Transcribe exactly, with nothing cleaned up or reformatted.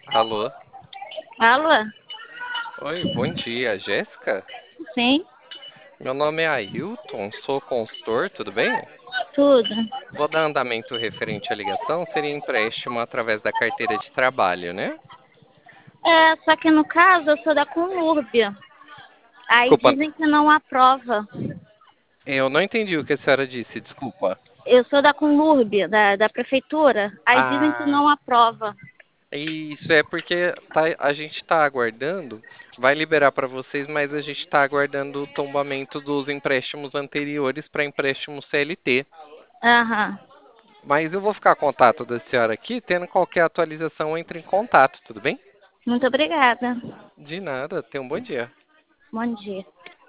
Alô? Alô? Oi, bom dia, Jéssica? Sim, Meu nome é Ailton, sou consultor, tudo bem? tudo. Vou dar andamento referente à ligação, seria empréstimo através da carteira de trabalho, né? É, só que no caso eu sou da Conlurbia. Aí Desculpa, dizem que não aprova. eu não entendi o que a senhora disse, desculpa. Eu sou da Conlurbia, da, da prefeitura. Aí dizem que Ah, não aprova. isso é porque tá- a gente está aguardando, vai liberar para vocês, mas a gente está aguardando o tombamento dos empréstimos anteriores para empréstimo C L T. Aham. Mas eu vou ficar contato da senhora aqui, tendo qualquer atualização, entre em contato, tudo bem? Muito obrigada. De nada, tenha um bom dia. Bom dia.